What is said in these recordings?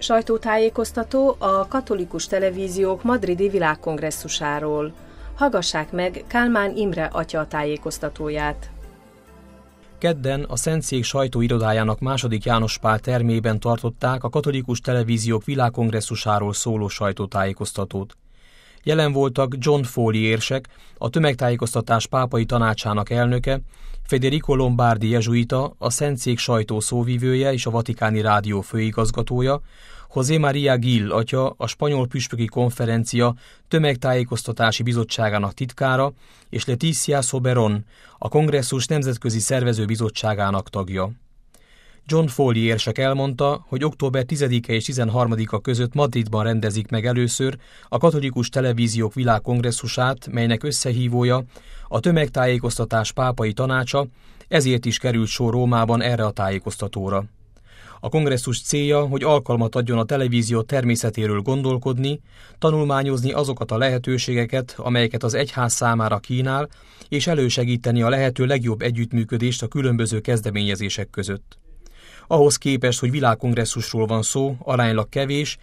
Sajtótájékoztató a katolikus televíziók madridi világkongresszusáról. Hallgassák meg Kálmán Imre atya tájékoztatóját. Kedden a Szentszék sajtóirodájának II. János Pál termében tartották a katolikus televíziók világkongresszusáról szóló sajtótájékoztatót. Jelen voltak John Foley érsek, a tömegtájékoztatás pápai tanácsának elnöke, Federico Lombardi jezsuita, a Szentszék sajtó szóvivője és a Vatikáni Rádió főigazgatója, José María Gil atya, a Spanyol Püspöki Konferencia tömegtájékoztatási bizottságának titkára, és Leticia Soberon, a kongresszus nemzetközi szervező bizottságának tagja. John Foley érsek elmondta, hogy október 10-e és 13-a között Madridban rendezik meg először a katolikus televíziók világkongresszusát, melynek összehívója a tömegtájékoztatás pápai tanácsa, ezért is került sor Rómában erre a tájékoztatóra. A kongresszus célja, hogy alkalmat adjon a televízió természetéről gondolkodni, tanulmányozni azokat a lehetőségeket, amelyeket az egyház számára kínál, és elősegíteni a lehető legjobb együttműködést a különböző kezdeményezések között. Ahhoz képest, hogy világkongresszusról van szó, aránylag kevés,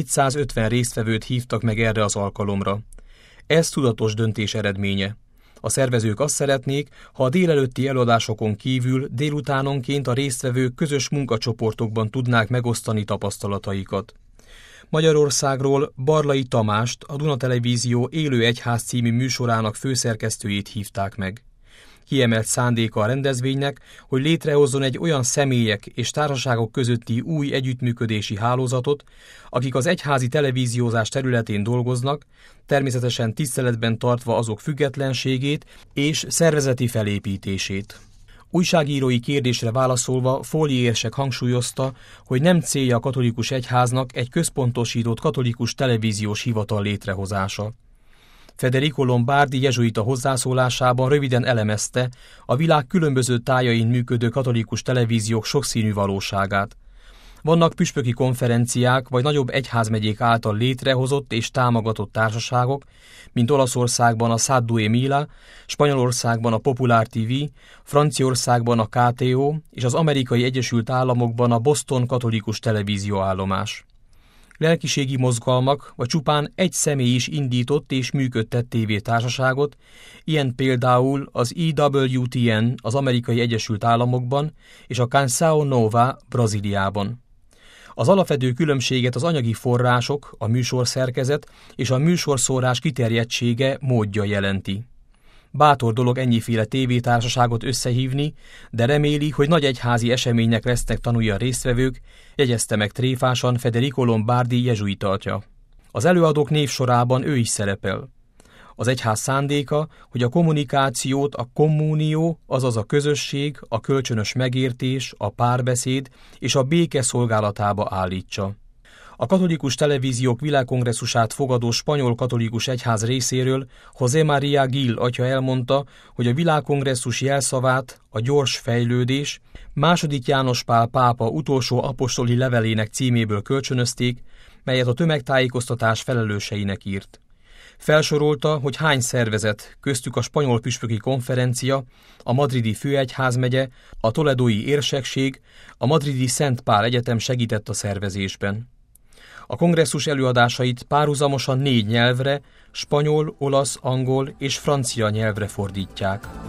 250 résztvevőt hívtak meg erre az alkalomra. Ez tudatos döntés eredménye. A szervezők azt szeretnék, ha a délelőtti előadásokon kívül délutánonként a résztvevők közös munkacsoportokban tudnák megosztani tapasztalataikat. Magyarországról Barlai Tamást, a Duna Televízió Élő Egyház című műsorának főszerkesztőjét hívták meg. Kiemelt szándéka a rendezvénynek, hogy létrehozzon egy olyan személyek és társaságok közötti új együttműködési hálózatot, akik az egyházi televíziózás területén dolgoznak, természetesen tiszteletben tartva azok függetlenségét és szervezeti felépítését. Újságírói kérdésre válaszolva Foley érsek hangsúlyozta, hogy nem célja a katolikus egyháznak egy központosított katolikus televíziós hivatal létrehozása. Federico Lombardi jezsuita hozzászólásában röviden elemezte a világ különböző tájain működő katolikus televíziók sokszínű valóságát. Vannak püspöki konferenciák vagy nagyobb egyházmegyék által létrehozott és támogatott társaságok, mint Olaszországban a Saddu e Mila, Spanyolországban a Popular TV, Franciaországban a KTO és az Amerikai Egyesült Államokban a Boston katolikus televízióállomás. Lelkiségi mozgalmak, vagy csupán egy személy is indított és működtett tévétársaságot, ilyen például az EWTN az Amerikai Egyesült Államokban és a Canção Nova Brazíliában. Az alapvető különbséget az anyagi források, a műsorszerkezet és a műsorszórás kiterjedtsége módja jelenti. Bátor dolog ennyiféle tévétársaságot összehívni, de reméli, hogy nagy egyházi eseménynek lesznek tanulni a résztvevők, jegyezte meg tréfásan Federico Lombardi jezsuita atya. Az előadók névsorában ő is szerepel. Az egyház szándéka, hogy a kommunikációt a kommunió, azaz a közösség, a kölcsönös megértés, a párbeszéd és a béke szolgálatába állítsa. A katolikus televíziók világkongresszusát fogadó spanyol katolikus egyház részéről José María Gil atya elmondta, hogy a világkongresszus jelszavát a gyors fejlődés II. János Pál pápa utolsó apostoli levelének címéből kölcsönözték, melyet a tömegtájékoztatás felelőseinek írt. Felsorolta, hogy hány szervezet, köztük a Spanyol Püspöki Konferencia, a madridi főegyházmegye, a toledói érsekség, a madridi Szent Pál Egyetem segített a szervezésben. A kongresszus előadásait párhuzamosan 4 nyelvre, spanyol, olasz, angol és francia nyelvre fordítják.